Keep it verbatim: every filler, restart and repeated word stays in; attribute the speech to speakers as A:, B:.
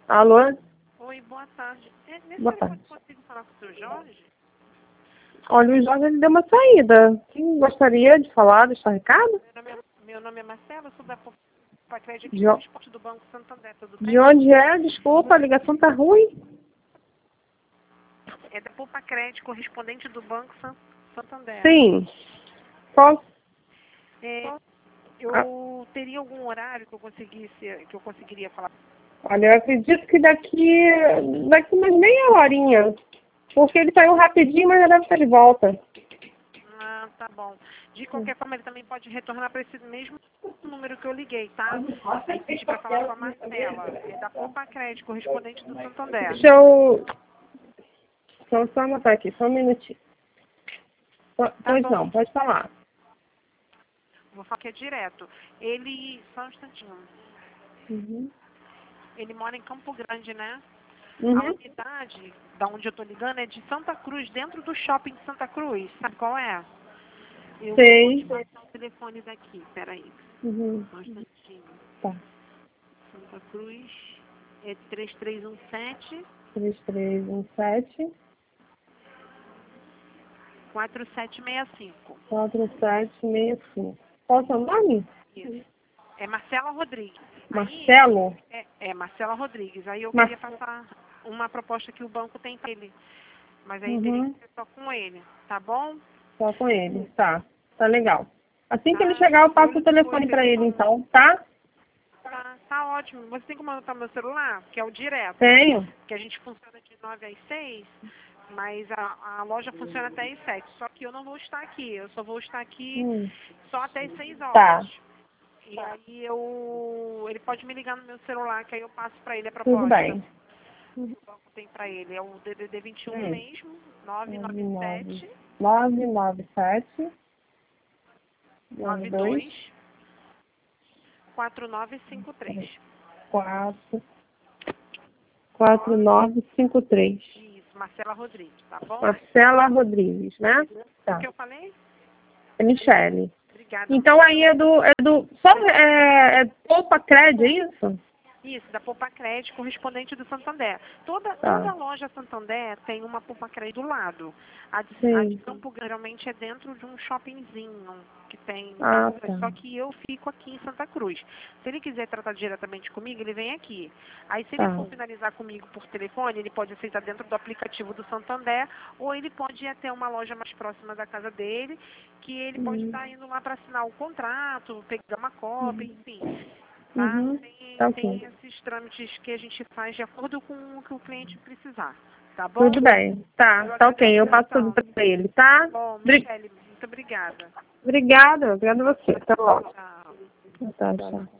A: Alô?
B: Oi, boa tarde. É, nesse
A: Boa
B: telefone
A: tarde.
B: consigo falar com o seu Jorge?
A: Olha, o Jorge ele deu uma saída. Quem gostaria de falar, deixar recado?
B: Meu nome é, meu nome é Marcela, sou da Poupa Crédito aqui
A: De,
B: do
A: o-
B: Esporte do Banco Santander, tudo
A: de
B: bem?
A: onde é? Desculpa, a ligação tá ruim.
B: É da Poupa Crédito, correspondente do Banco San- Santander.
A: Sim. Qual?
B: É,
A: Ah,
B: eu teria algum horário que eu conseguisse, que eu conseguiria falar?
A: olha, eu acredito que daqui, daqui umas meia horinha. Porque ele saiu rapidinho, mas já deve estar de volta.
B: Ah, tá bom. De qualquer forma, ele também pode retornar para esse mesmo número que eu liguei, tá? Aí pedi para falar com a Marcela, é da Poupa Crédito, correspondente do Santander.
A: Deixa eu... Só, só anotar aqui, só um minutinho. Po-
B: Tá
A: Pois
B: bom.
A: não, pode falar.
B: Vou falar que é direto. Ele, só um instantinho.
A: Uhum.
B: Ele mora em Campo Grande, né? A
A: Uhum.
B: unidade da onde eu tô ligando é de Santa Cruz, dentro do shopping de Santa Cruz. Sabe qual é? Eu vou te
A: Sei.
B: passar o telefone daqui, peraí.
A: Uhum.
B: Só um instantinho.
A: Tá.
B: Santa Cruz é três três um sete,
A: três três um sete,
B: quatro sete seis cinco.
A: quatro sete seis cinco. Qual é o seu nome?
B: Isso. É Marcela Rodrigues. Aí,
A: Marcelo?
B: é, é Marcela Rodrigues. Aí eu
A: Mar...
B: queria passar uma proposta que o banco tem para ele. Mas aí teria
A: Uhum.
B: que ser só com ele, tá bom?
A: Só com ele. Tá. Tá legal. Assim que ele
B: Tá,
A: chegar, eu
B: eu
A: passo o
B: ligo
A: telefone
B: esse
A: pra ele,
B: número.
A: então, tá?
B: Tá, tá ótimo. Você tem como anotar meu celular? Que é o direto.
A: Tenho.
B: Que a gente funciona de nove às seis, mas a, a loja funciona até às sete. Só que eu não vou estar aqui. Eu só vou estar aqui
A: Hum.
B: só até às seis
A: Tá.
B: horas. E aí eu. Ele pode me ligar no meu celular, que aí eu passo pra ele a
A: Tudo
B: proposta.
A: bem.
B: Que o banco tem pra ele. É o D D D vinte e um
A: Hum.
B: mesmo, nove
A: nove
B: nove
A: nove
B: sete,
A: nove nove sete nove
B: nove
A: dois
B: dois quatro nove cinco três.
A: quatro quatro nove cinco três.
B: Isso, Marcela Rodrigues, tá bom?
A: Marcela Rodrigues, né?
B: O
A: Tá.
B: que eu falei?
A: É Michele.
B: Obrigada.
A: Então aí é do. É do só é, é Poupa Cred, é isso?
B: Isso, da Poupa Crédito, correspondente do Santander. Toda,
A: Tá.
B: toda loja Santander tem uma Poupa Crédito do lado. A de, a de
A: Sim.
B: Campo Grande geralmente é dentro de um shoppingzinho que tem.
A: Ah, tá.
B: Só que eu fico aqui em Santa Cruz. Se ele quiser tratar diretamente comigo, ele vem aqui. Aí se ele
A: Tá.
B: for finalizar comigo por telefone, ele pode aceitar dentro do aplicativo do Santander, ou ele pode ir até uma loja mais próxima da casa dele, que ele pode
A: Uhum.
B: estar indo lá para assinar o contrato, pegar uma cópia, enfim. Tá?
A: Uhum.
B: Tem,
A: Tá
B: tem
A: ok.
B: esses trâmites que a gente faz de acordo com o que o cliente precisar. Tá bom?
A: Tudo bem. Tá,
B: Eu
A: tá ok.
B: agradeço
A: Eu
B: a
A: passo tudo
B: atenção.
A: pra ele, tá?
B: Bom,
A: Obri-
B: Michele, muito obrigada.
A: Obrigada. Obrigada a você. Até logo.
B: Tchau.
A: Tá, tchau.